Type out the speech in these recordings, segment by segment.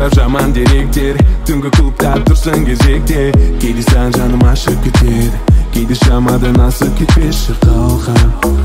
Тарап жаман деректер, түнгі клубта тұрсың кезекте. Кейде сан жаным ашып кетеді, кейде шамадан асып кетпеші қалқам.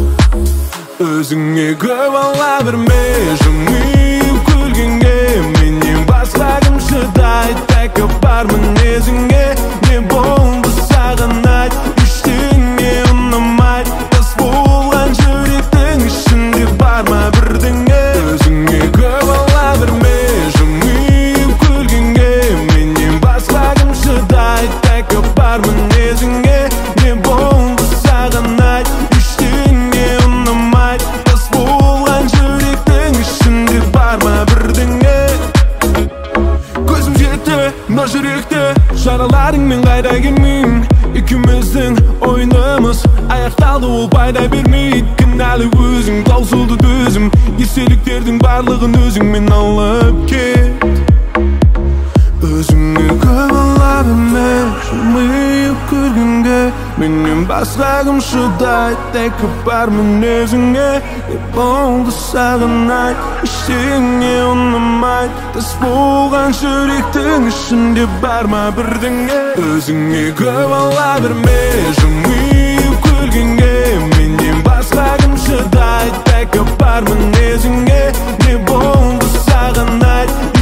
Өзіңе көп ала берме, жымиып күлгенге. Менен басқа кім шыдайды, тәкі бар мінезіңе. Не болды саған айт, ештеңе ұнамайды. Тас болған жүректің ішінде бар ма бірдеңе. Өзіңе көп ала берме, жымиып күлгенге. Менен басқа кім шыдайды, тәкі бар мінезіңе. Не болды саған айт, ештеңе ұнамайды. Тас болған жүректің ішінде бар ма бірдеңе. Көзім жетті мына жүректі, жараларыңмен қайда келмеймін. Екеуміздің ойынымыз аяқталды, ол пайда бермейді. Кінәлі өзің, таусылды төзім. Естеліктердің барлығын өзіңмен алып кет. Өзіңе көп ала берме, жымиып күлгенге. Менен басқа кім шыдайды, тәкі бар мінезіңе. Не болды саған айт, ештеңе ұнамайды. Тас болған жүректің ішінде бар ма бірдеңе. Өзіңе көп ала берме, жымиып күлгенге. Менен басқа кім шыдайды, тәкі бар мінезіңе. Не болды саған айт,